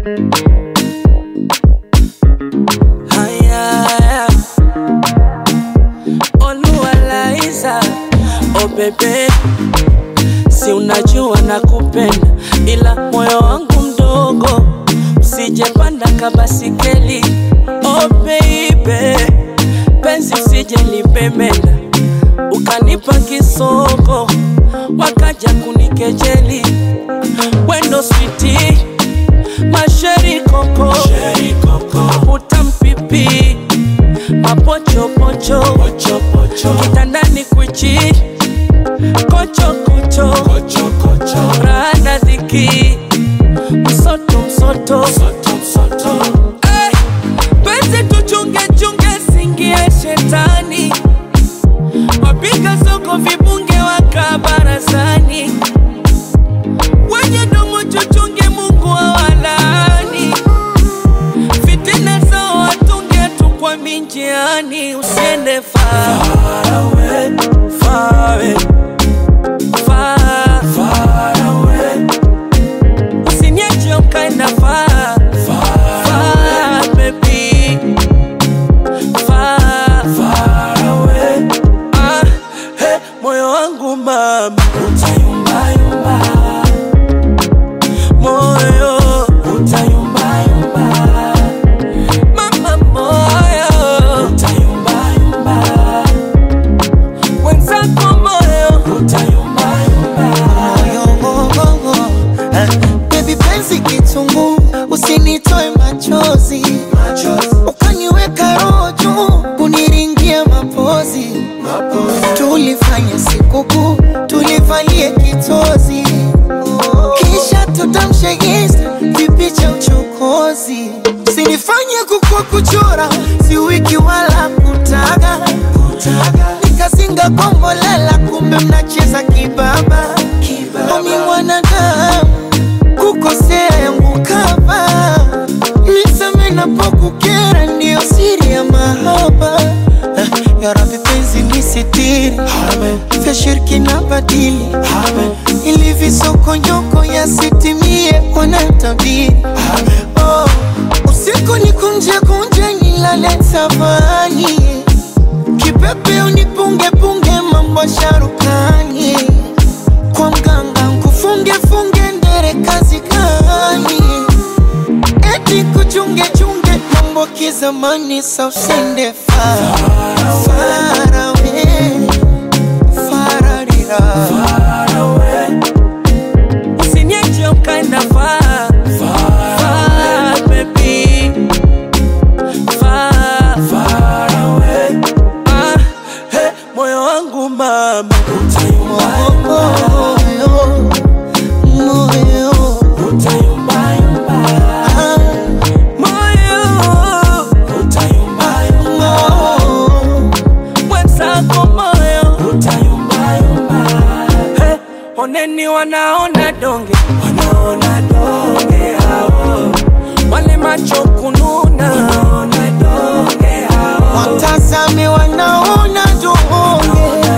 Haya Oluwalaiza, oh bebe, si unajua nakupenda, ila moyo wangu mdogo, usijepanda kabasikeli. Oh baby, penzi usije lipemenda, ukanipa kisoko, wakaja kunikejeli. Wendo sweetie, masheri koko, utampipi, mapocho pocho, kitandani kwichi, kocho kocho, rana dhiki, msoto hey, penzi tuchunge singie shetani, wapiga soko vibunge wakabarazani, wenye domo chuchunge Mungu awalani, fitina zao watunge tu kwa minjiani. Usiende far away, far away, far away, usiniache ukaenda far baby, far away. Hey, moyo wangu mama utayumba yumba, moyo utayumba yumba, mama moyo utayumba yumba, wenzako moyo utayumba yumba, baby penzi kitungu, usinitoe machozi, ukaniweka roho juu, uniringia mapozi. Tulifanya sikukuu, tulivalie kitozi, kisha tutamshe Insta vipicha uchokozi. Usinifanye kukua kuchora, si wiki wala kutaga, nikazinga kombolela, kumbe mnacheza kibaba. Mimi mwanadamu, kukosea yangu kaba, nisame napokukera, ndio siri ya mahaba. Ya Rabbi penzi nisitiri, vya shirki na badili, ili visoko nyoko yasitimie wanatabiri. Oh, usiku nikunje nilale tafani, kipepe unipunge mambo sharukani, kwa mganga nkufunge ndere kazi gani, eti kuchunge mambo kizamani. So usende far away, far away, usiniache ukaenda far baby, far away. Hey, moyo wangu mama utayumba utayumba yumba, moyo utayumba yumba, wenzako moyo utayumba yumba. Hey, oneni wanaona donge hao, wale macho kununa wanaona donge hao, watazame wanaona donge.